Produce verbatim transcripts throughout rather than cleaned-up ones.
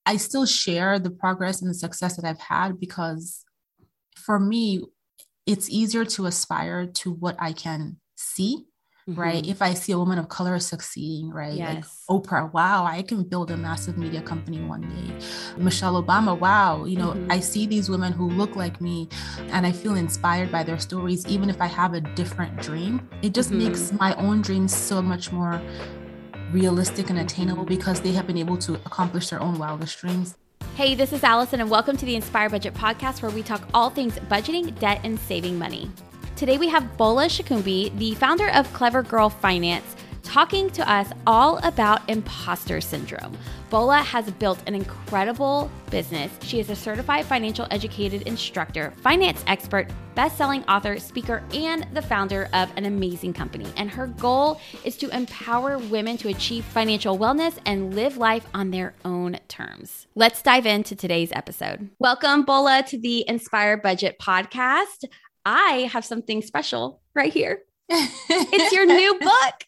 I still share the progress and the success that I've had because for me, it's easier to aspire to what I can see. Mm-hmm. Right. If I see a woman of color succeeding, right. Yes. Like Oprah, wow, I can build a massive media company one day. Michelle Obama, wow. You know, mm-hmm. I see these women who look like me and I feel inspired by their stories, even if I have a different dream. It just mm-hmm. makes my own dreams so much more realistic and attainable because they have been able to accomplish their own wildest dreams. Hey, this is Allison, and welcome to the Inspire Budget Podcast, where we talk all things budgeting, debt, and saving money. Today we have Bola Shokunbi, the founder of Clever Girl Finance, talking to us all about imposter syndrome. Bola has built an incredible business. She is a certified financial educated instructor, finance expert, best-selling author, speaker, and the founder of an amazing company. And her goal is to empower women to achieve financial wellness and live life on their own terms. Let's dive into today's episode. Welcome, Bola, to the Inspire Budget Podcast. I have something special right here. It's your new book.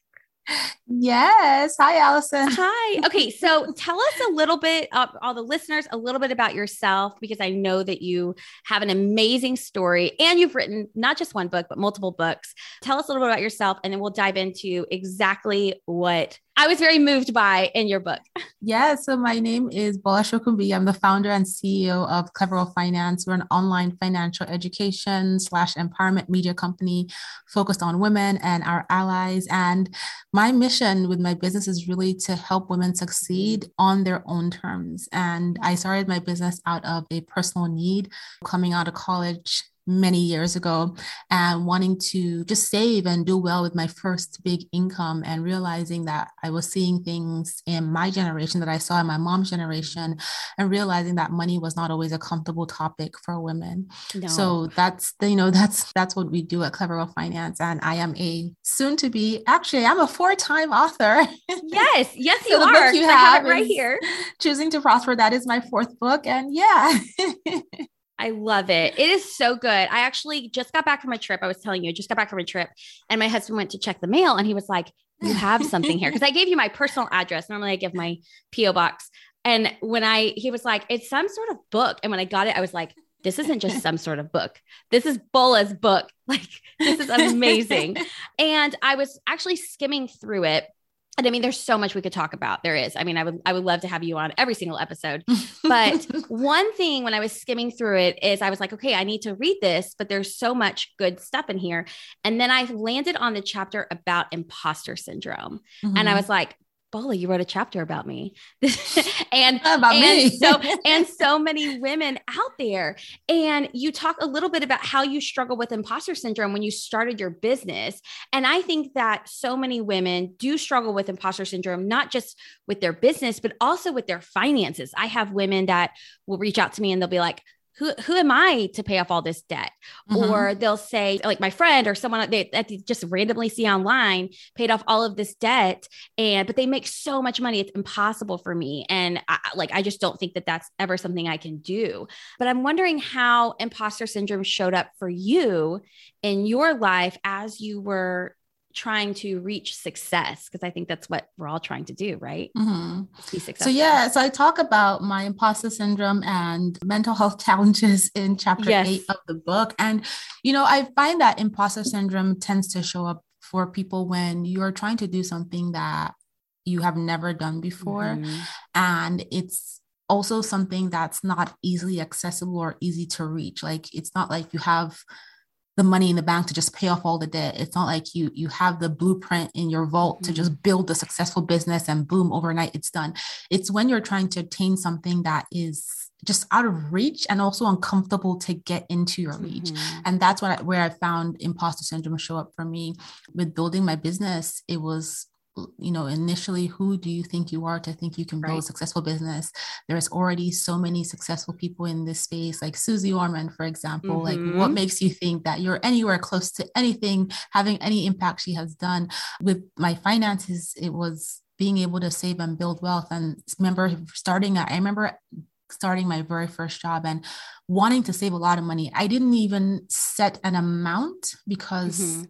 Yes. Hi, Allison. Hi. Okay. So tell us a little bit, uh, all the listeners, a little bit about yourself, because I know that you have an amazing story and you've written not just one book, but multiple books. Tell us a little bit about yourself, and then we'll dive into exactly what I was very moved by in your book. Yeah. So my name is Bola Shokunbi. I'm the founder and C E O of Clever Girl Finance. We're an online financial education slash empowerment media company focused on women and our allies. And my mission with my business is really to help women succeed on their own terms. And I started my business out of a personal need coming out of college many years ago and wanting to just save and do well with my first big income, and realizing that I was seeing things in my generation that I saw in my mom's generation, and realizing that money was not always a comfortable topic for women. No. So that's the, you know, that's, that's what we do at Clever Girl Finance. And I am a soon to be, actually, I'm a four-time author. Yes. Yes, you so are. The book you have, I have it right here. Choosing to Prosper. That is my fourth book. And yeah. I love it. It is so good. I actually just got back from a trip. I was telling you, I just got back from a trip, and my husband went to check the mail, and he was like, you have something here. Cause I gave you my personal address. Normally I give my P O box. And when I, he was like, it's some sort of book. And when I got it, I was like, this isn't just some sort of book. This is Bola's book. Like, this is amazing. And I was actually skimming through it. And I mean, there's so much we could talk about. There is. I mean, I would, I would love to have you on every single episode. But one thing when I was skimming through it is I was like, okay, I need to read this, but there's so much good stuff in here. And then I landed on the chapter about imposter syndrome. Mm-hmm. And I was like, Bola, you wrote a chapter about me and, about and me. so, and so many women out there. And you talk a little bit about how you struggle with imposter syndrome when you started your business. And I think that so many women do struggle with imposter syndrome, not just with their business, but also with their finances. I have women that will reach out to me and they'll be like, Who, who am I to pay off all this debt? Mm-hmm. Or they'll say, like my friend or someone they, that they just randomly see online paid off all of this debt, and but they make so much money, it's impossible for me. And I, like, I just don't think that that's ever something I can do. But I'm wondering how imposter syndrome showed up for you in your life as you were trying to reach success, because I think that's what we're all trying to do, right? Mm-hmm. Be successful. So yeah, so I talk about my imposter syndrome and mental health challenges in chapter yes. eight of the book. And, you know, I find that imposter syndrome tends to show up for people when you're trying to do something that you have never done before. Mm-hmm. And it's also something that's not easily accessible or easy to reach. Like, it's not like you have the money in the bank to just pay off all the debt. It's not like you you have the blueprint in your vault mm-hmm. to just build a successful business and boom, overnight it's done. It's when you're trying to obtain something that is just out of reach and also uncomfortable to get into your reach. Mm-hmm. And that's what I, where I found imposter syndrome show up for me. With building my business, it was, you know, initially, who do you think you are to think you can build right. a successful business? There's already so many successful people in this space, like Susie Orman, for example. Mm-hmm. Like, what makes you think that you're anywhere close to anything, having any impact she has done? With my finances, it was being able to save and build wealth. And remember starting, I remember starting my very first job and wanting to save a lot of money. I didn't even set an amount because mm-hmm.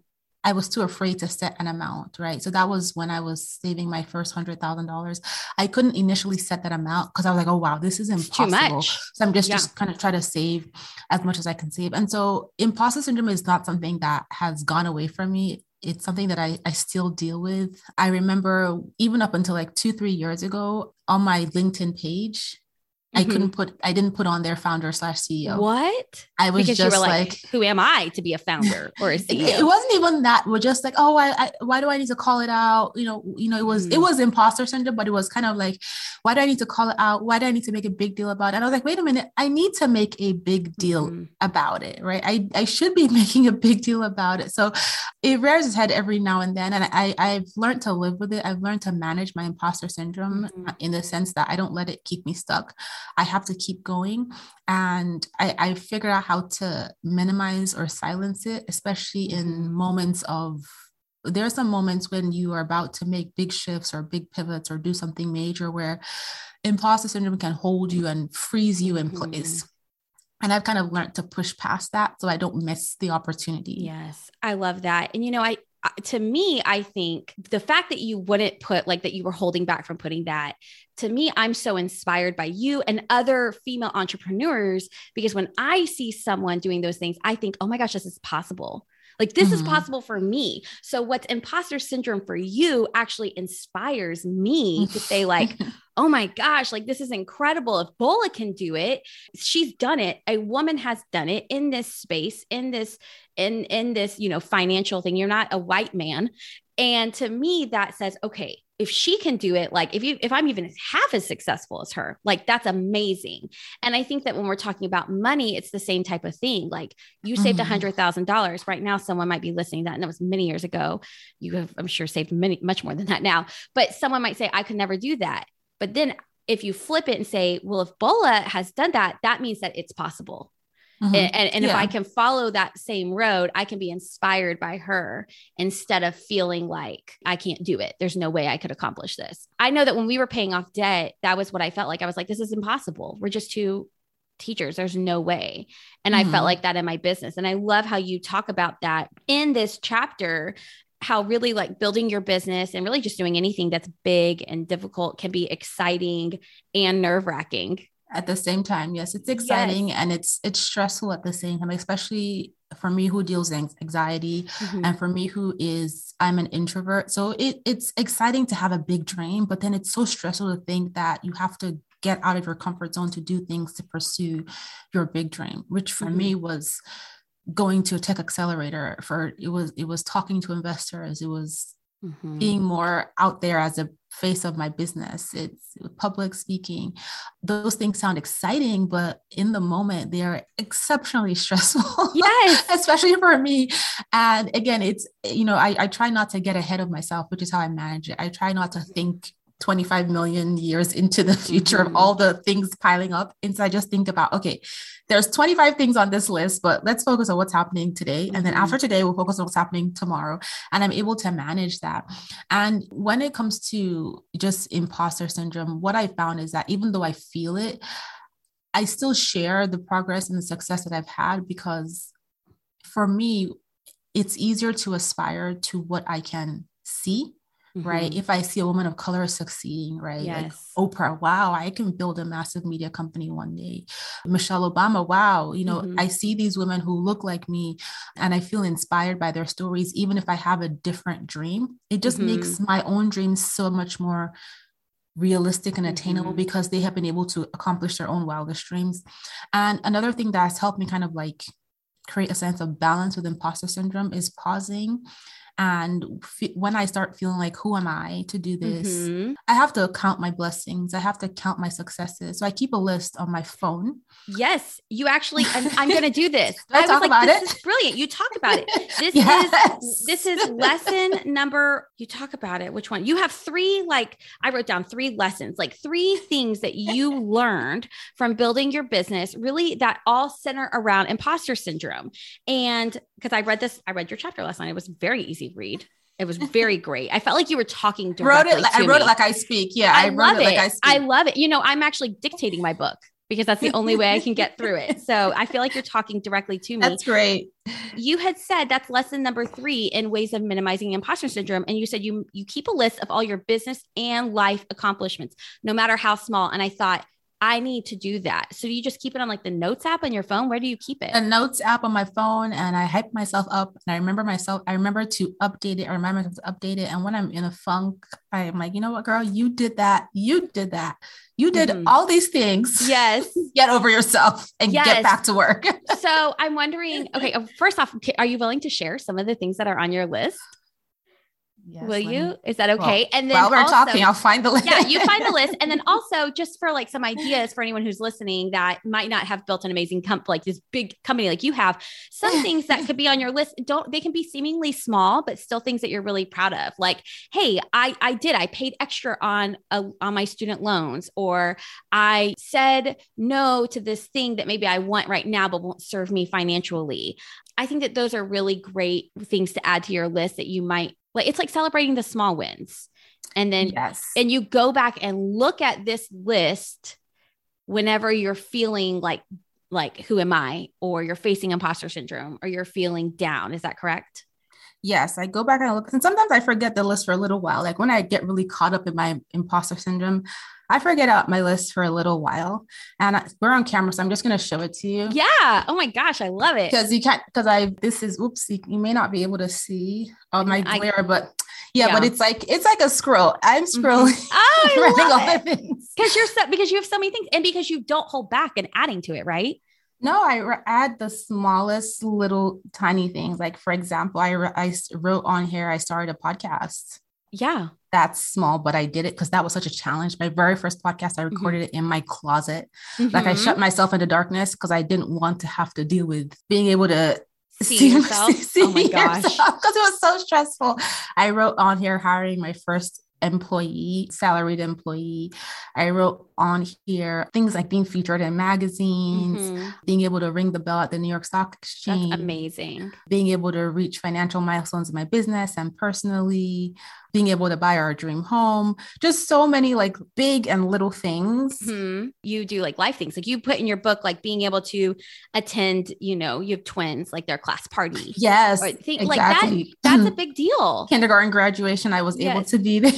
I was too afraid to set an amount, right? So that was when I was saving my first one hundred thousand dollars. I couldn't initially set that amount because I was like, oh, wow, this is impossible. Too much. So I'm just, yeah. just kind of try to save as much as I can save. And so imposter syndrome is not something that has gone away from me. It's something that I, I still deal with. I remember even up until like two, three years ago on my LinkedIn page, I mm-hmm. couldn't put, I didn't put on their founder slash C E O. What? I was because just you were like, like, who am I to be a founder or a C E O? It, it wasn't even that. We're just like, oh, I, I, why do I need to call it out? You know, you know, it was, mm-hmm. it was imposter syndrome, but it was kind of like, why do I need to call it out? Why do I need to make a big deal about it? And I was like, wait a minute, I need to make a big deal mm-hmm. about it, right? I, I should be making a big deal about it. So it rears its head every now and then. And I, I've learned to live with it. I've learned to manage my imposter syndrome mm-hmm. in the sense that I don't let it keep me stuck. I have to keep going. And I, I figure out how to minimize or silence it, especially in moments of, there are some moments when you are about to make big shifts or big pivots or do something major where imposter syndrome can hold you and freeze you in mm-hmm. place. And I've kind of learned to push past that so I don't miss the opportunity. Yes, I love that. And, you know, I, to me, I think the fact that you wouldn't put like that you were holding back from putting that, to me, I'm so inspired by you and other female entrepreneurs, because when I see someone doing those things, I think, oh my gosh, this is possible. Like this mm-hmm. is possible for me. So what's imposter syndrome for you actually inspires me to say like, oh my gosh, like this is incredible. If Bola can do it, she's done it. A woman has done it in this space, in this, in, in this, you know, financial thing. You're not a white man. And to me, that says, okay, if she can do it, like if you, if I'm even half as successful as her, like that's amazing. And I think that when we're talking about money, it's the same type of thing. Like you saved a Mm-hmm. hundred thousand dollars right now. Someone might be listening to that. And that was many years ago. You have, I'm sure, saved many, much more than that now, but someone might say, I could never do that. But then if you flip it and say, well, if Bola has done that, that means that it's possible. Mm-hmm. And, and, and Yeah. if I can follow that same road, I can be inspired by her instead of feeling like I can't do it. There's no way I could accomplish this. I know that when we were paying off debt, that was what I felt like. I was like, this is impossible. We're just two teachers. There's no way. And Mm-hmm. I felt like that in my business. And I love how you talk about that in this chapter, how really like building your business and really just doing anything that's big and difficult can be exciting and nerve-wracking. At the same time, yes, it's exciting Yes. and it's it's stressful at the same time, especially for me who deals with anxiety Mhm. and for me who is, I'm an introvert. So it it's exciting to have a big dream, but then it's so stressful to think that you have to get out of your comfort zone to do things to pursue your big dream, which for Mhm. me was going to a tech accelerator. For it was it was talking to investors. It was Mhm. being more out there as a face of my business. It's public speaking. Those things sound exciting, but in the moment, they are exceptionally stressful. Yes. Especially for me. And again, it's, you know, I, I try not to get ahead of myself, which is how I manage it. I try not to think twenty-five million years into the future Mhm. of all the things piling up. And so I just think about, okay, there's twenty-five things on this list, but let's focus on what's happening today. And then Mhm. after today, we'll focus on what's happening tomorrow. And I'm able to manage that. And when it comes to just imposter syndrome, what I found is that even though I feel it, I still share the progress and the success that I've had, because for me, it's easier to aspire to what I can see. Right. Mhm. If I see a woman of color succeeding, right? Yes. Like Oprah, wow, I can build a massive media company one day. Michelle Obama, wow. You know, Mhm. I see these women who look like me and I feel inspired by their stories, even if I have a different dream. It just Mhm. makes my own dreams so much more realistic and attainable Mhm. because they have been able to accomplish their own wildest dreams. And another thing that has helped me kind of like create a sense of balance with imposter syndrome is pausing. And f- when I start feeling like, who am I to do this? Mhm. I have to count my blessings. I have to count my successes. So I keep a list on my phone. Yes, you actually, I'm, I'm going to do this. Do I was talk like, about this it? is brilliant. You talk about it. This Yes. is, this is lesson number, you talk about it. Which one? You have three, like I wrote down three lessons, like three things that you learned from building your business, really that all center around imposter syndrome. And because I read this, I read your chapter last night. It was very easy to read. It was very great. I felt like you were talking directly wrote it, to I wrote me. it like I speak. Yeah, I, I, wrote love it, it. like I speak. I love it. You know, I'm actually dictating my book. because that's the only way I can get through it. So I feel like you're talking directly to me. That's great. You had said that's lesson number three in ways of minimizing imposter syndrome. And you said you, you keep a list of all your business and life accomplishments, no matter how small. And I thought, I need to do that. So do you just keep it on like the notes app on your phone? Where do you keep it? A notes app on my phone, and I hype myself up, and I remember myself, I remember to update it. I remind myself to update it. And when I'm in a funk, I'm like, you know what, girl, you did that. You did that. You did mm-hmm. all these things. Yes. Get over yourself and yes. get back to work. So I'm wondering, okay, first off, are you willing to share some of the things that are on your list? Yes, Will you? Me, Is that okay? Well, and then while we're also, talking, I'll find the list. Yeah, you find the list. And then also just for like some ideas for anyone who's listening that might not have built an amazing comp, like this big company like you have, some things that could be on your list, don't, they can be seemingly small, but still things that you're really proud of. Like, hey, I, I did, I paid extra on, a, on my student loans, or I said no to this thing that maybe I want right now, but won't serve me financially. I think that those are really great things to add to your list that you might like. It's like celebrating the small wins. And then, yes. and you go back and look at this list whenever you're feeling like, like, who am I? Or you're facing imposter syndrome, or you're feeling down. Is that correct? Yes. I go back and look, and sometimes I forget the list for a little while. Like when I get really caught up in my imposter syndrome, I forget out my list for a little while, and I, we're on camera, so I'm just going to show it to you. Yeah. Oh my gosh. I love it. Because you can't, because I, this is, oops, you, you may not be able to see all my I, glare, but yeah, yeah, but it's like, it's like a scroll. I'm scrolling. Mm-hmm. Oh, I writing love all it. the things. Because you're so, because you have so many things, and because you don't hold back and adding to it, right? No, I re- add the smallest little tiny things. Like, for example, I, re- I wrote on here, I started a podcast. Yeah. That's small, but I did it because that was such a challenge. My very first podcast, I recorded mm-hmm. it in my closet. Mm-hmm. Like I shut myself into darkness because I didn't want to have to deal with being able to see, see yourself. See, see oh my gosh. Because it was so stressful. I wrote on here hiring my first employee, salaried employee. I wrote on here things like being featured in magazines, mm-hmm. being able to ring the bell at the New York Stock Exchange. That's amazing. Being able to reach financial milestones in my business and personally, being able to buy our dream home, just so many like big and little things. Mm-hmm. You do like life things. Like you put in your book, like being able to attend, you know, you have twins, like their class party. Yes, or think, exactly. Like that, that's a big deal. Kindergarten graduation, I was yes. able to be there.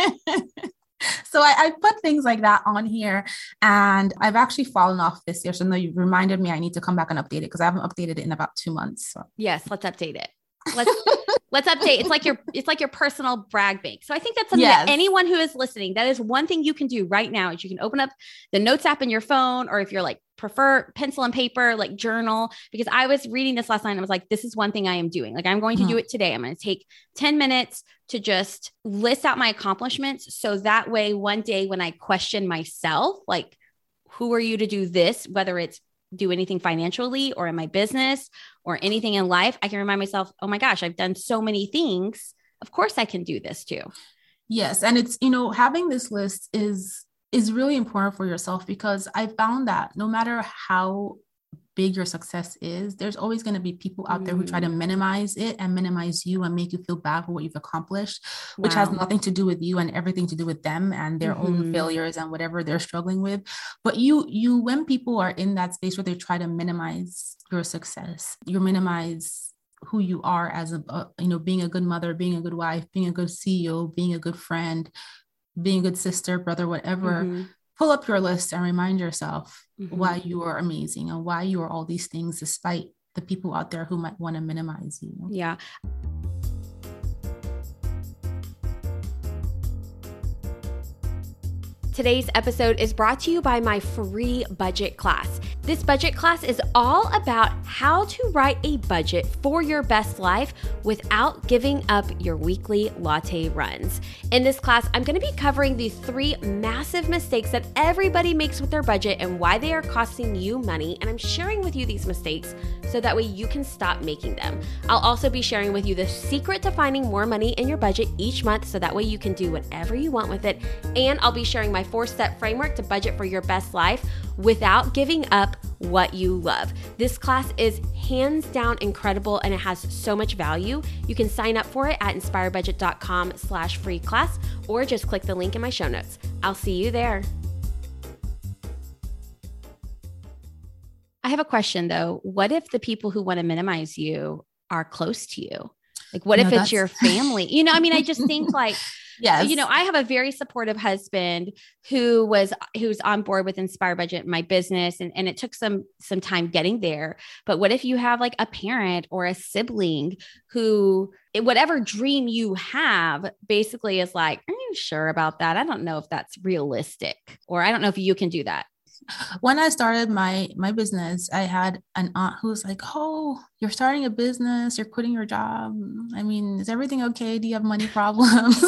So I, I put things like that on here, and I've actually fallen off this year. So now you've reminded me I need to come back and update it because I haven't updated it in about two months. So. Yes, let's update it. Let's let's update. It's like your it's like your personal brag bank. So I think that's something yes. that anyone who is listening, that is one thing you can do right now is you can open up the notes app in your phone, or if you're like prefer pencil and paper, like journal, because I was reading this last night and I was like, this is one thing I am doing. Like I'm going to mm-hmm. do it today. I'm going to take ten minutes to just list out my accomplishments. So that way, one day when I question myself, like, who are you to do this, whether it's do anything financially or in my business or anything in life, I can remind myself, oh my gosh, I've done so many things. Of course I can do this too. Yes. And it's, you know, having this list is, is really important for yourself, because I found that no matter how big your success is, there's always going to be people out there who try to minimize it and minimize you and make you feel bad for what you've accomplished, wow. which has nothing to do with you and everything to do with them and their mm-hmm. own failures and whatever they're struggling with. But you, you, when people are in that space where they try to minimize your success, you minimize who you are as a, uh, you know, being a good mother, being a good wife, being a good C E O, being a good friend, being a good sister, brother, whatever. Mm-hmm. Pull up your list and remind yourself mm-hmm. why you are amazing and why you are all these things, despite the people out there who might want to minimize you. Yeah. Today's episode is brought to you by my free budget class. This budget class is all about how to write a budget for your best life without giving up your weekly latte runs. In this class, I'm going to be covering the three massive mistakes that everybody makes with their budget and why they are costing you money. And I'm sharing with you these mistakes so that way you can stop making them. I'll also be sharing with you the secret to finding more money in your budget each month so that way you can do whatever you want with it. And I'll be sharing my four-step framework to budget for your best life without giving up what you love. This class is hands down incredible and it has so much value. You can sign up for it at inspirebudget.com slash free class or just click the link in my show notes. I'll see you there. I have a question though. What if the people who want to minimize you are close to you? Like, what You if know, it's your family? You know, I mean, I just think like, yes. you know, I have a very supportive husband who was, who's on board with Inspire Budget, my business. And, and it took some, some time getting there. But what if you have like a parent or a sibling who, whatever dream you have basically is like, are you sure about that? I don't know if that's realistic, or I don't know if you can do that. When I started my my business, I had an aunt who was like, "Oh, you're starting a business, you're quitting your job. I mean, is everything okay? Do you have money problems?"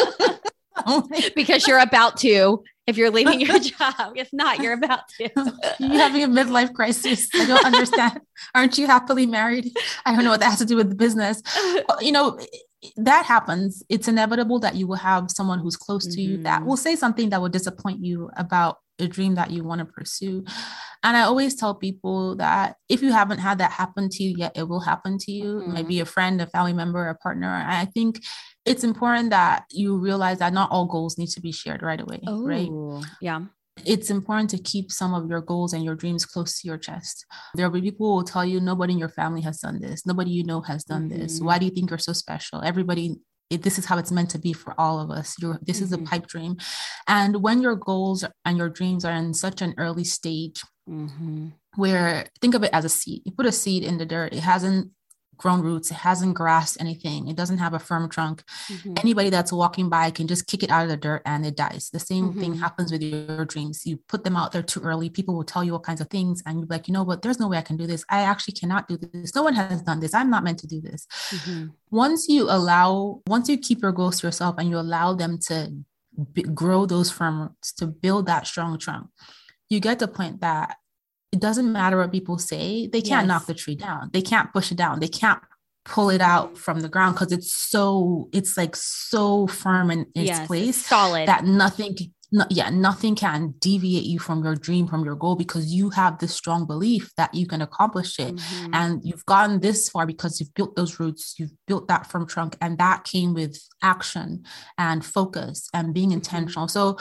Because you're about to, if you're leaving your job. If not, you're about to. You're having a midlife crisis. I don't understand. Aren't you happily married? I don't know what that has to do with the business. You know, that happens. It's inevitable that you will have someone who's close to mm-hmm. you that will say something that will disappoint you about a dream that you want to pursue. And I always tell people that if you haven't had that happen to you yet, it will happen to you. Mm-hmm. It might be a friend, a family member, a partner. And I think it's important that you realize that not all goals need to be shared right away. Ooh, right? Yeah. It's important to keep some of your goals and your dreams close to your chest. There will be people who will tell you, nobody in your family has done this. Nobody you know has done mm-hmm. this. Why do you think you're so special? Everybody, it, this is how it's meant to be for all of us. You're, this mm-hmm. is a pipe dream. And when your goals and your dreams are in such an early stage, mm-hmm. where think of it as a seed. You put a seed in the dirt. It hasn't grown roots. It hasn't grasped anything. It doesn't have a firm trunk. Mm-hmm. Anybody that's walking by can just kick it out of the dirt and it dies. The same mm-hmm. thing happens with your dreams. You put them out there too early. People will tell you all kinds of things. And you're like, you know what? There's no way I can do this. I actually cannot do this. No one has done this. I'm not meant to do this. Mm-hmm. Once you allow, once you keep your goals to yourself and you allow them to b- grow those firm roots, to build that strong trunk, you get to the point that it doesn't matter what people say. They can't yes. knock the tree down. They can't push it down. They can't pull it out from the ground because it's so, it's like so firm in its yes, place, solid, that nothing, no, yeah, nothing can deviate you from your dream, from your goal, because you have this strong belief that you can accomplish it. Mm-hmm. And you've gotten this far because you've built those roots, you've built that firm trunk, and that came with action and focus and being intentional. Mm-hmm. So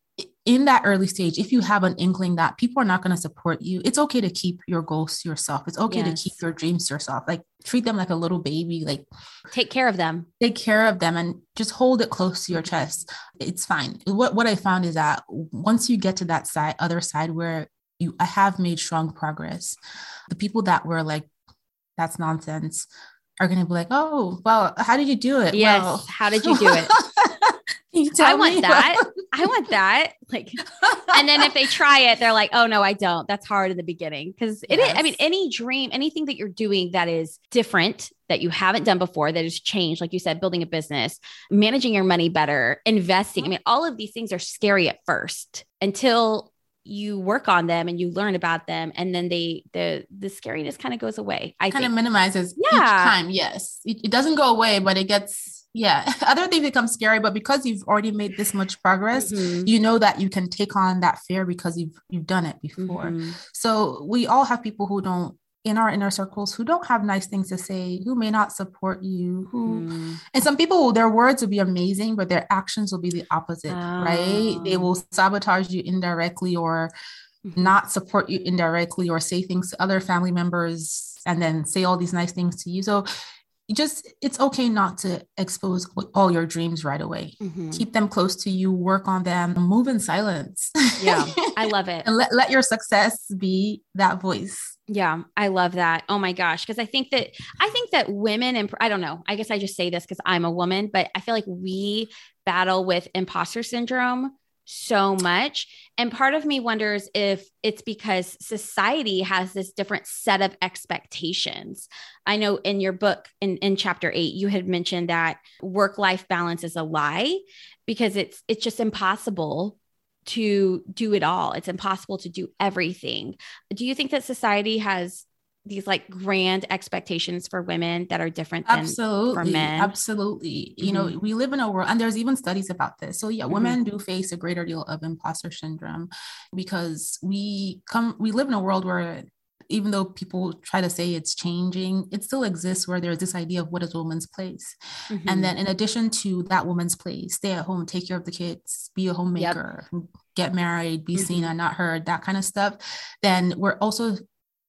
in that early stage, if you have an inkling that people are not going to support you, it's okay to keep your goals to yourself. It's okay yes. to keep your dreams to yourself. Like, treat them like a little baby, like take care of them, take care of them and just hold it close to your chest. It's fine. What, what I found is that once you get to that side, other side where you, I have made strong progress, the people that were like, that's nonsense, are going to be like, oh, well, how did you do it? Yes. Well, how did you do it? I want me? that. I want that. Like, and then if they try it, they're like, oh no, I don't. That's hard in the beginning. Cause it yes. is, I mean, any dream, anything that you're doing that is different, that you haven't done before, that has changed, like you said, building a business, managing your money better, investing. I mean, all of these things are scary at first until you work on them and you learn about them. And then they, the, the scariness kind of goes away. I kind think. of minimizes yeah. each time. Yes. It, it doesn't go away, but it gets, yeah, other things become scary, but because you've already made this much progress, mm-hmm. you know that you can take on that fear because you've, you've done it before. Mm-hmm. So we all have people who don't, in our inner circles, who don't have nice things to say, who may not support you, who, mm. and some people, their words will be amazing, but their actions will be the opposite, oh. right? They will sabotage you indirectly, or mm-hmm. not support you indirectly, or say things to other family members and then say all these nice things to you. So you just, it's okay not to expose all your dreams right away. Mm-hmm. Keep them close to you, work on them, move in silence. Yeah, I love it. And let, let your success be that voice. Yeah, I love that. Oh my gosh. Cause I think that, I think that women, and I don't know, I guess I just say this cause I'm a woman, but I feel like we battle with imposter syndrome so much. And part of me wonders if it's because society has this different set of expectations. I know in your book, in, in chapter eight, you had mentioned that work-life balance is a lie because it's, it's just impossible to do it all. It's impossible to do everything. Do you think that society has these like grand expectations for women that are different than absolutely, for men? Absolutely. Mm-hmm. You know, we live in a world, and there's even studies about this. So yeah, mm-hmm. women do face a greater deal of imposter syndrome because we come, we live in a world where even though people try to say it's changing, it still exists where there's this idea of what is a woman's place. Mm-hmm. And then in addition to that woman's place, stay at home, take care of the kids, be a homemaker, yep. get married, be mm-hmm. seen and not heard, that kind of stuff. Then we're also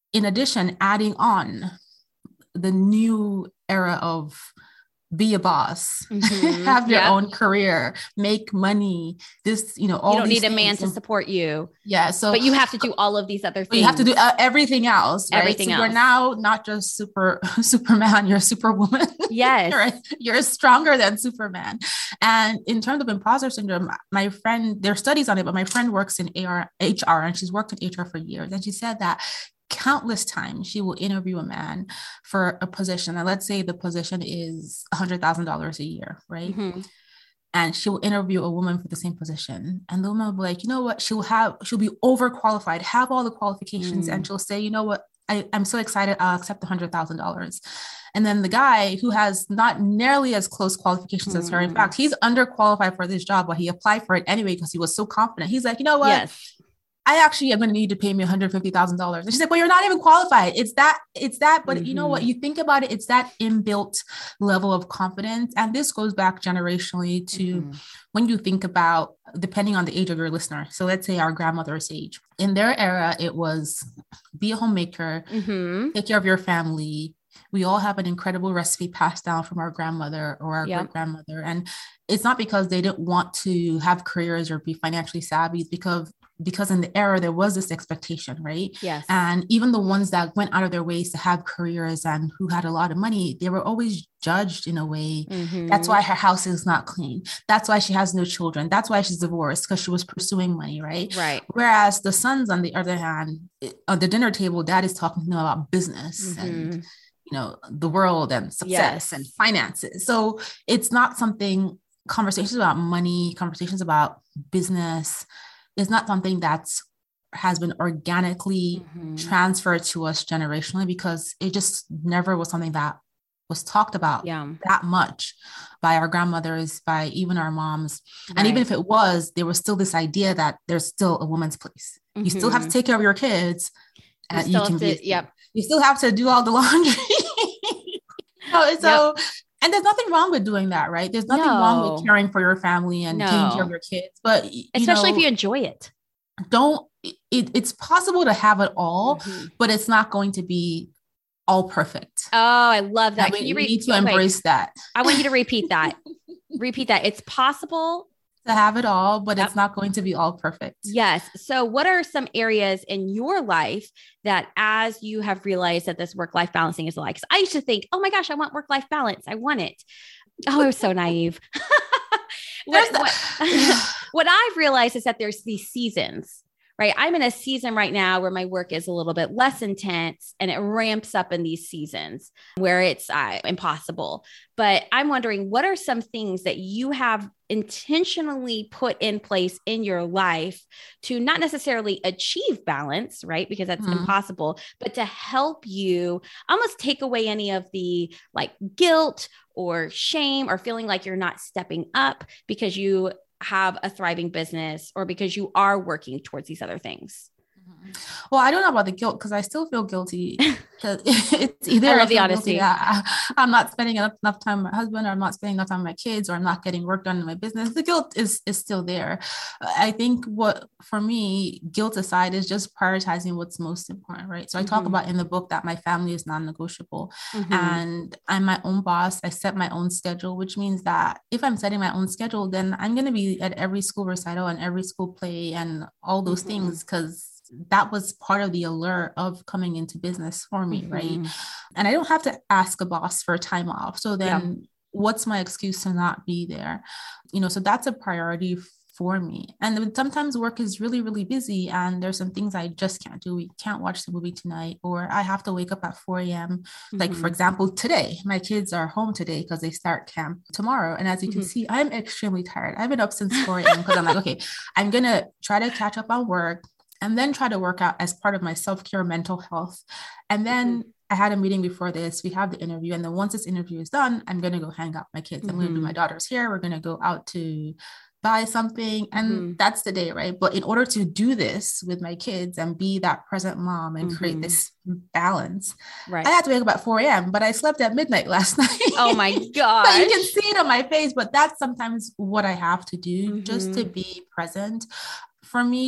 in addition, adding on the new era of be a boss, mm-hmm. have your yep. own career, make money. This, you know, all you don't these need a things. man to support you. Yeah. So, but you have to do all of these other things. You have to do uh, everything else. Right? Everything so else. You're now not just super Superman, you're Superwoman. Yes. you're, you're stronger than Superman. And in terms of imposter syndrome, my friend, there are studies on it, but my friend works in A R, H R, and she's worked in H R for years. And she said that countless times she will interview a man for a position. And let's say the position is one hundred thousand dollars a year, right? Mm-hmm. And she will interview a woman for the same position. And the woman will be like, you know what? She'll have, she'll be overqualified, have all the qualifications. Mm. And she'll say, you know what? I, I'm so excited. I'll accept one hundred thousand dollars. And then the guy who has not nearly as close qualifications mm. as her, in fact, he's underqualified for this job, but he applied for it anyway because he was so confident. He's like, you know what? Yes. I actually am going to need to pay me one hundred fifty thousand dollars. And she's like, well, you're not even qualified. It's that, it's that, but mm-hmm. you know what, you think about it, it's that inbuilt level of confidence. And this goes back generationally to mm-hmm. when you think about, depending on the age of your listener. So let's say our grandmother's age. In their era, it was be a homemaker, mm-hmm. take care of your family. We all have an incredible recipe passed down from our grandmother or our yep. great grandmother. And it's not because they didn't want to have careers or be financially savvy. It's because because in the era, there was this expectation, right? Yes. And even the ones that went out of their ways to have careers and who had a lot of money, they were always judged in a way. Mm-hmm. That's why her house is not clean. That's why she has no children. That's why she's divorced, because she was pursuing money, right? Right. Whereas the sons, on the other hand, on the dinner table, dad is talking to them about business mm-hmm. and, you know, the world and success yes. and finances. So it's not something, conversations about money, conversations about business, is not something that's has been organically mm-hmm. transferred to us generationally, because it just never was something that was talked about yeah. that much by our grandmothers, by even our moms. Right. And even if it was, there was still this idea that there's still a woman's place. Mm-hmm. You still have to take care of your kids. And you, you can be, to, yep. You still have to do all the laundry. so, so yep. And there's nothing wrong with doing that, right? There's nothing no. wrong with caring for your family and no. taking care of your kids, but especially know, if you enjoy it. Don't, it, it's possible to have it all, mm-hmm. but it's not going to be all perfect. Oh, I love that. I mean, you re- need to embrace wait, that. I want you to repeat that. Repeat that. It's possible to have it all, but yep. it's not going to be all perfect. Yes. So what are some areas in your life that, as you have realized that this work-life balancing is like, 'cause I used to think, oh my gosh, I want work-life balance. I want it. Oh, I was so naive. what, what, what I've realized is that there's these seasons, right? I'm in a season right now where my work is a little bit less intense, and it ramps up in these seasons where it's uh, impossible. But I'm wondering, what are some things that you have intentionally put in place in your life to not necessarily achieve balance, right? Because that's mm-hmm. impossible, but to help you almost take away any of the like guilt or shame or feeling like you're not stepping up because you have a thriving business or because you are working towards these other things. Well, I don't know about the guilt, because I still feel guilty. Because it's either I love the honesty. I, I'm not spending enough, enough time with my husband, or I'm not spending enough time with my kids, or I'm not getting work done in my business. The guilt is is still there. I think what, for me, guilt aside, is just prioritizing what's most important, right? So I mm-hmm. talk about in the book that my family is non-negotiable, mm-hmm. and I'm my own boss. I set my own schedule, which means that if I'm setting my own schedule, then I'm going to be at every school recital and every school play and all those mm-hmm. things, because that was part of the allure of coming into business for me, mm-hmm. right? And I don't have to ask a boss for time off. So then yeah. what's my excuse to not be there? You know, so that's a priority for me. And sometimes work is really, really busy, and there's some things I just can't do. We can't watch the movie tonight, or I have to wake up at four a.m. Mm-hmm. Like, for example, today, my kids are home today because they start camp tomorrow. And as you mm-hmm. can see, I'm extremely tired. I've been up since four a.m. because I'm like, okay, I'm going to try to catch up on work, and then try to work out as part of my self-care mental health. And then mm-hmm. I had a meeting before this, we have the interview. And then once this interview is done, I'm going to go hang out with my kids. Mm-hmm. I'm going to do my daughter's hair. We're going to go out to buy something. And mm-hmm. that's the day, right? But in order to do this with my kids and be that present mom and mm-hmm. create this balance, right. I had to wake up at four a.m., but I slept at midnight last night. Oh my God. So you can see it on my face, but that's sometimes what I have to do mm-hmm. just to be present. For me, just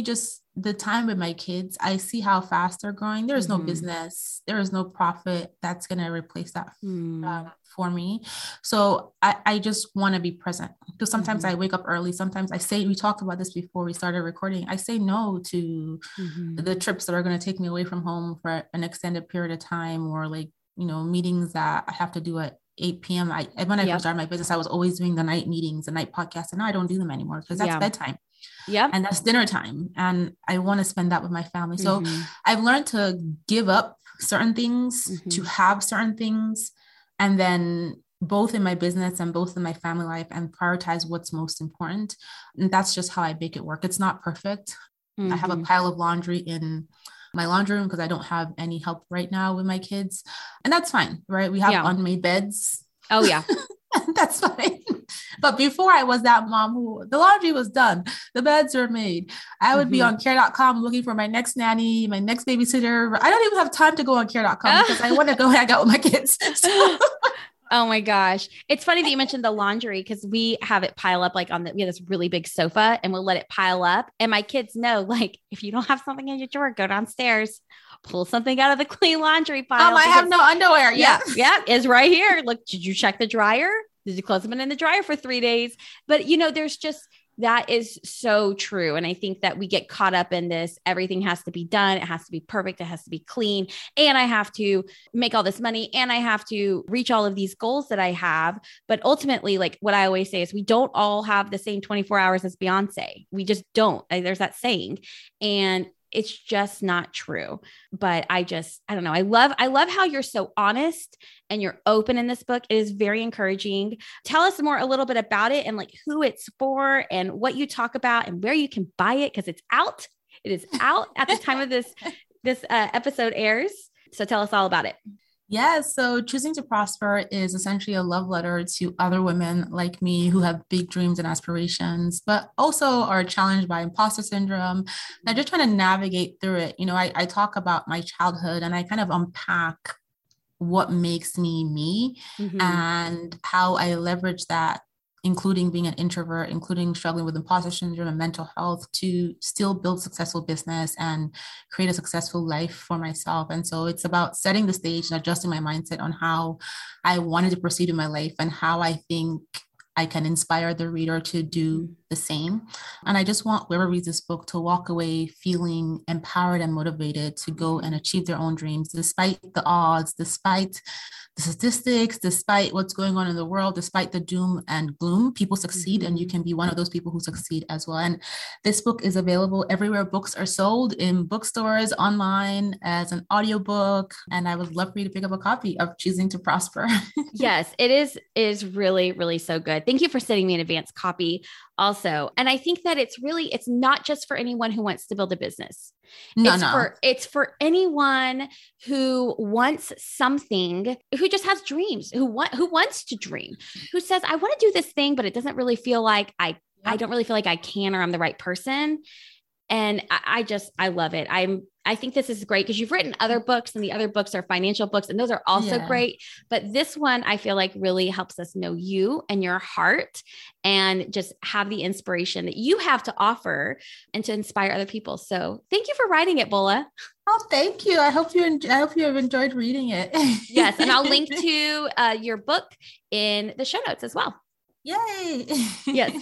the time with my kids, I see how fast they're growing. There is mm-hmm. no business, there is no profit that's going to replace that mm. um, for me. So I, I just want to be present. Because sometimes mm-hmm. I wake up early. Sometimes I say, we talked about this before we started recording, I say no to mm-hmm. the trips that are going to take me away from home for an extended period of time, or like, you know, meetings that I have to do at eight p.m. I, when I yep. first started my business, I was always doing the night meetings, the night podcasts, and now I don't do them anymore because that's yeah. bedtime. Yeah. And that's dinner time. And I want to spend that with my family. So mm-hmm. I've learned to give up certain things, mm-hmm. to have certain things, and then both in my business and both in my family life, and prioritize what's most important. And that's just how I make it work. It's not perfect. Mm-hmm. I have a pile of laundry in my laundry room because I don't have any help right now with my kids. And that's fine, right? We have yeah. unmade beds. Oh yeah. That's fine. But before, I was that mom who the laundry was done, the beds were made. I would mm-hmm. be on care dot com looking for my next nanny, my next babysitter. I don't even have time to go on care dot com because I want to go hang out with my kids. So. Oh my gosh. It's funny that you mentioned the laundry because we have it pile up like on the, we have this really big sofa and we'll let it pile up. And my kids know, like, if you don't have something in your drawer, go downstairs, pull something out of the clean laundry pile. Um, I have no underwear. Yeah. Yeah. It's right here. Look, did you check the dryer? Did you close them in the dryer for three days? But you know, there's just, that is so true. And I think that we get caught up in this. Everything has to be done. It has to be perfect. It has to be clean. And I have to make all this money and I have to reach all of these goals that I have. But ultimately, like what I always say is we don't all have the same twenty-four hours as Beyonce. We just don't. Like, there's that saying. And it's just not true. But I just, I don't know. I love, I love how you're so honest and you're open in this book. It is very encouraging. Tell us more a little bit about it and like who it's for and what you talk about and where you can buy it. Cause it's out. It is out at the time of this, this uh, episode airs. So tell us all about it. Yeah, so Choosing to Prosper is essentially a love letter to other women like me who have big dreams and aspirations, but also are challenged by imposter syndrome. They're just trying to navigate through it. You know, I, I talk about my childhood and I kind of unpack what makes me me mm-hmm. and how I leverage that, including being an introvert, including struggling with imposter syndrome and mental health, to still build successful business and create a successful life for myself. And so it's about setting the stage and adjusting my mindset on how I wanted to proceed in my life and how I think I can inspire the reader to do the same. And I just want whoever reads this book to walk away feeling empowered and motivated to go and achieve their own dreams, despite the odds, despite the statistics, despite what's going on in the world, despite the doom and gloom. People succeed, and you can be one of those people who succeed as well. And this book is available everywhere books are sold, in bookstores, online, as an audiobook. And I would love for you to pick up a copy of Choosing to Prosper. Yes, it is, is really, really so good. Thank you for sending me an advanced copy also. And I think that it's really, it's not just for anyone who wants to build a business. No, it's no. For, it's for anyone who wants something, who just has dreams, who want, who wants to dream, who says, I want to do this thing, but it doesn't really feel like I, I don't really feel like I can, or I'm the right person. And I, I just, I love it. I'm, I think this is great because you've written other books, and the other books are financial books, and those are also yeah. great. But this one, I feel like really helps us know you and your heart, and just have the inspiration that you have to offer and to inspire other people. So thank you for writing it, Bola. Oh, thank you. I hope you, en- I hope you have enjoyed reading it. Yes. And I'll link to uh, your book in the show notes as well. Yay. Yes.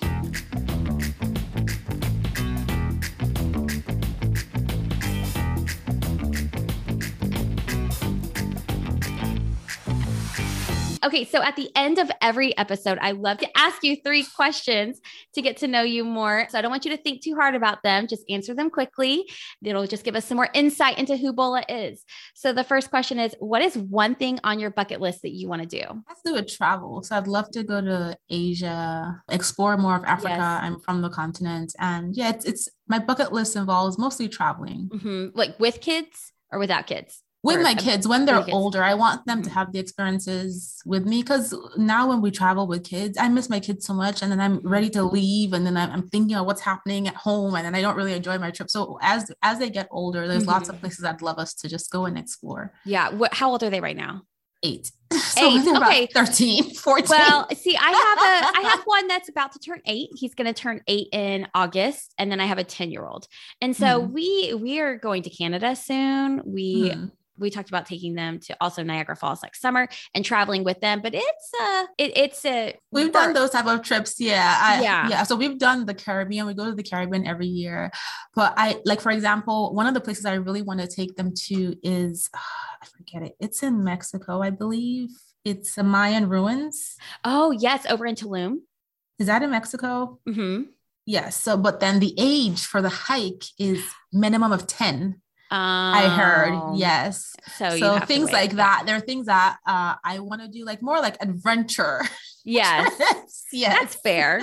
Okay, so at the end of every episode, I love to ask you three questions to get to know you more. So I don't want you to think too hard about them. Just answer them quickly. It'll just give us some more insight into who Bola is. So the first question is, what is one thing on your bucket list that you want to do? Has to do with travel. So I'd love to go to Asia, explore more of Africa. Yes. I'm from the continent. And yeah, it's, it's my bucket list involves mostly traveling. Mm-hmm. Like with kids or without kids? With my kids, when they're older, I want them to have the experiences with me, because now when we travel with kids, I miss my kids so much, and then I'm ready to leave, and then I'm, I'm thinking of what's happening at home, and then I don't really enjoy my trip. So as as they get older, there's mm-hmm. lots of places I'd love us to just go and explore. Yeah. What, how old are they right now? Eight. So Eight. Okay. thirteen, fourteen. Well, see, I have a, I have one that's about to turn eight. He's going to turn eight in August. And then I have a ten year old. And so mm. we, we are going to Canada soon. We, mm. we talked about taking them to also Niagara Falls next summer and traveling with them, but it's uh it, it's a, we've work. done those type of trips. Yeah. I, yeah. Yeah. So we've done the Caribbean. We go to the Caribbean every year, but I like, for example, one of the places I really want to take them to is, uh, I forget it. It's in Mexico, I believe. It's the Mayan ruins. Oh yes. Over in Tulum. Is that in Mexico? Mm-hmm. Yes. So, but then the age for the hike is minimum of ten. Oh. I heard. Yes. So, so things like that. There are things that uh, I want to do, like more like adventure. Yes. Yes. That's fair.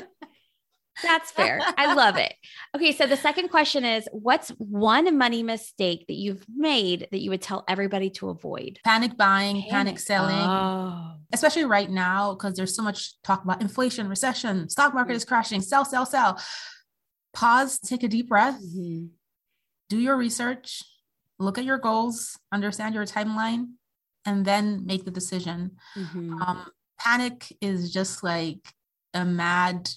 That's fair. I love it. Okay. So the second question is, what's one money mistake that you've made that you would tell everybody to avoid? Panic buying, panic, panic selling, oh. especially right now, because there's so much talk about inflation, recession, stock market mm-hmm. is crashing, sell, sell, sell. Pause, take a deep breath, mm-hmm. do your research, look at your goals, understand your timeline, and then make the decision. Mm-hmm. Um, panic is just like a mad,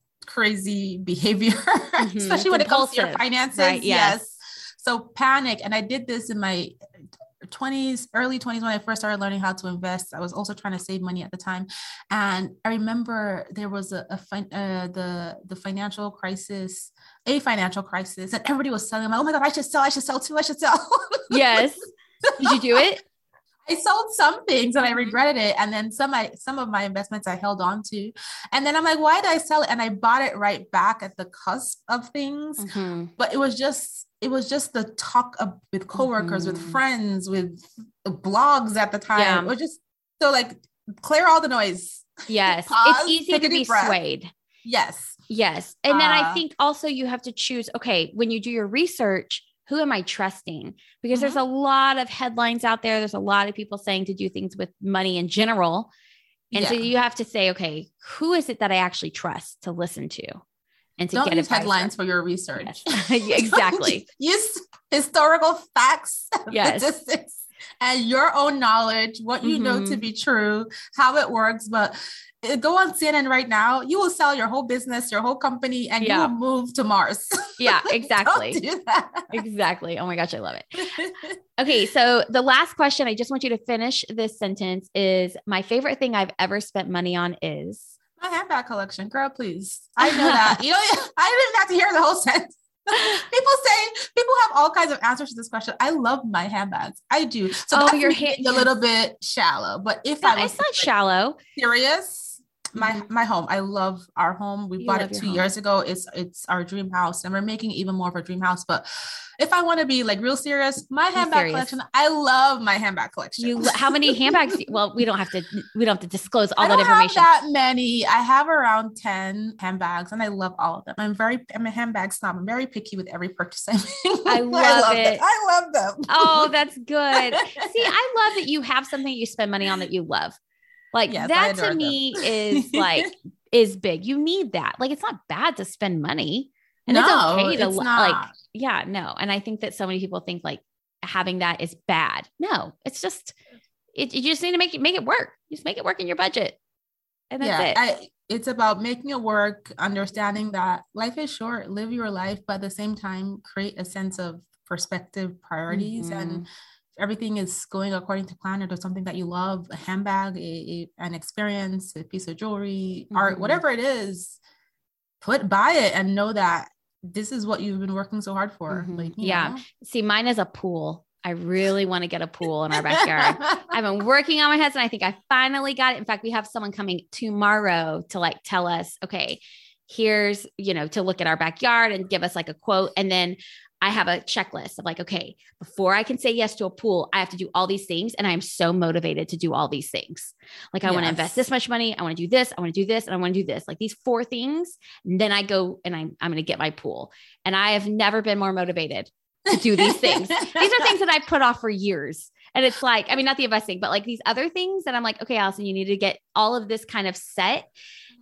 crazy behavior, mm-hmm. especially when Compulsive. It comes to your finances. Right, yes. yes. So panic. And I did this in my twenties, early twenties, when I first started learning how to invest. I was also trying to save money at the time. And I remember there was a, a fin- uh, the, the financial crisis, a financial crisis, and everybody was selling. I'm like, oh my God, I should sell. I should sell too. I should sell. Yes. Did you do it? I sold some things and I regretted it. And then some, I, some of my investments I held on to. And then I'm like, why did I sell it? And I bought it right back at the cusp of things. Mm-hmm. But it was just, it was just the talk of, with coworkers, mm-hmm. with friends, with blogs at the time. Yeah. It was just so like, clear all the noise. Yes. Pause, it's easy to be breath. swayed. Yes. Yes. And uh, then I think also you have to choose, okay, when you do your research, who am I trusting? Because mm-hmm. there's a lot of headlines out there. There's a lot of people saying to do things with money in general. And yeah. so you have to say, okay, who is it that I actually trust to listen to? And to Don't get use headlines for your research. Yes. Exactly. Use historical facts, yes. statistics, and your own knowledge, what you mm-hmm. know to be true, how it works. But go on C N N right now, you will sell your whole business, your whole company, and yeah. you will move to Mars. Yeah, exactly. Don't do that. Exactly. Oh my gosh, I love it. Okay, so the last question, I just want you to finish this sentence, is my favorite thing I've ever spent money on is? My handbag collection. Girl, please. I know that. You know, I didn't have to hear the whole sentence. People say, people have all kinds of answers to this question. I love my handbags. I do. So oh, that's your hand- a little bit shallow. But if no, I was it's not like, shallow. Serious, my mm-hmm. my home. I love our home. We you bought it two home. years ago. It's it's our dream house, and we're making even more of a dream house. But if I want to be like real serious, my handbag serious. collection. I love my handbag collection. You how many handbags? Do you, well, we don't have to. We don't have to disclose all I that don't information. Have that many. I have around ten handbags, and I love all of them. I'm very. I'm a handbag snob. I'm very picky with every purchase I make. I love, I love it. Them. I love them. Oh, that's good. See, I love that you have something you spend money on that you love. Like yes, that to me them. is like is big. You need that. Like it's not bad to spend money. And no, it's okay to it's like, yeah, no. And I think that so many people think like having that is bad. No, it's just, it, you just need to make it, make it work. Just make it work in your budget. And that's yeah, it. I, it's about making it work, understanding that life is short, live your life, but at the same time, create a sense of perspective, priorities, mm-hmm. and everything is going according to plan, or there's something that you love, a handbag, a, a, an experience, a piece of jewelry, mm-hmm. art, whatever it is, put, buy it and know that this is what you've been working so hard for. Mm-hmm. Like, yeah. know? See, mine is a pool. I really want to get a pool in our backyard. I've been working on my husband. I think I finally got it. In fact, we have someone coming tomorrow to like tell us, okay, here's, you know, to look at our backyard and give us like a quote. And then I have a checklist of like, okay, before I can say yes to a pool, I have to do all these things. And I'm so motivated to do all these things. Like I yes. want to invest this much money. I want to do this. I want to do this. And I want to do this, like these four things. And then I go and I'm, I'm going to get my pool. And I have never been more motivated to do these things. These are things that I've put off for years. And it's like, I mean, not the investing, but like these other things that I'm like, okay, Allison, you need to get all of this kind of set.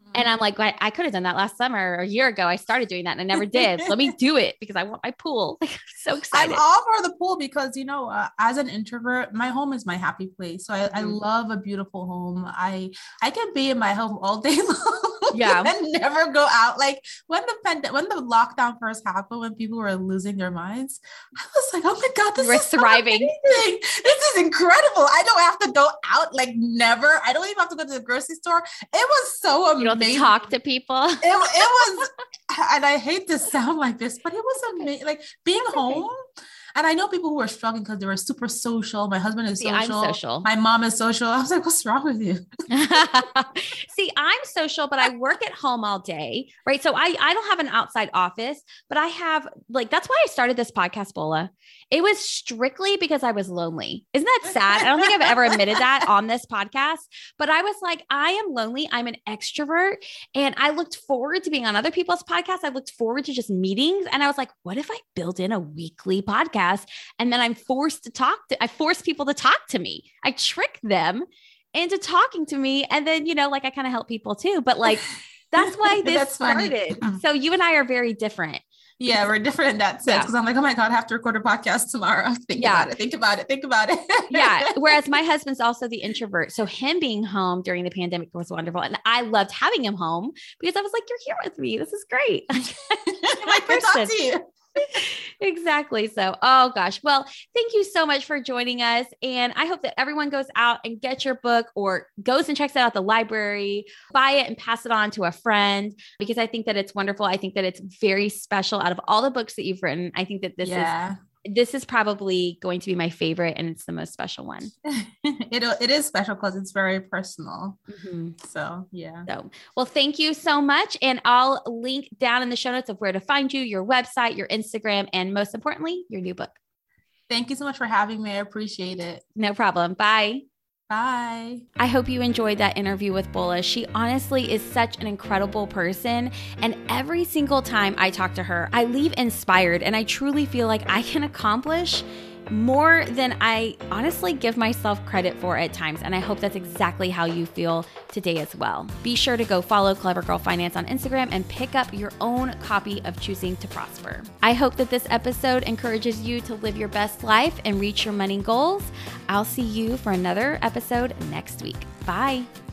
And I'm like, I, I could have done that last summer or a year ago. I started doing that and I never did. Let me do it because I want my pool. Like, I'm so excited. I'm all for the pool because, you know, uh, as an introvert, my home is my happy place. So I, mm-hmm. I love a beautiful home. I I can be in my home all day long. Yeah. And never go out. Like when the pand- when the lockdown first happened, when people were losing their minds, I was like, oh my God, this we're is thriving. So this is incredible. I don't have to go out, like never. I don't even have to go to the grocery store. It was so amazing. You don't have to talk to people. It, it was, and I hate to sound like this, but it was amazing. Like being That's home. Okay. And I know people who are struggling because they were super social. My husband is See, social. I'm social. My mom is social. I was like, what's wrong with you? See, I'm social, but I work at home all day, right? So I, I don't have an outside office, but I have like, that's why I started this podcast, Bola. It was strictly because I was lonely. Isn't that sad? I don't think I've ever admitted that on this podcast, but I was like, I am lonely. I'm an extrovert. And I looked forward to being on other people's podcasts. I looked forward to just meetings. And I was like, what if I build in a weekly podcast? And then I'm forced to talk to, I force people to talk to me. I trick them into talking to me. And then, you know, like I kind of help people too, but like, that's why this that's started. Funny. So you and I are very different. Yeah, we're different in that sense. Because yeah. I'm like, oh my God, I have to record a podcast tomorrow. Think yeah. about it. Think about it. Think about it. Yeah. Whereas my husband's also the introvert. So him being home during the pandemic was wonderful. And I loved having him home because I was like, you're here with me. This is great. I can talk to you. Exactly. So, oh gosh. Well, thank you so much for joining us. And I hope that everyone goes out and gets your book or goes and checks it out at the library, buy it and pass it on to a friend, because I think that it's wonderful. I think that it's very special out of all the books that you've written. I think that this yeah. is This is probably going to be my favorite, and it's the most special one. it, it is special because it's very personal. Mm-hmm. So, yeah. So, well, thank you so much. And I'll link down in the show notes of where to find you, your website, your Instagram, and most importantly, your new book. Thank you so much for having me. I appreciate it. No problem. Bye. Bye. I hope you enjoyed that interview with Bola. She honestly is such an incredible person. And every single time I talk to her, I leave inspired and I truly feel like I can accomplish more than I honestly give myself credit for at times. And I hope that's exactly how you feel today as well. Be sure to go follow Clever Girl Finance on Instagram and pick up your own copy of Choosing to Prosper. I hope that this episode encourages you to live your best life and reach your money goals. I'll see you for another episode next week. Bye.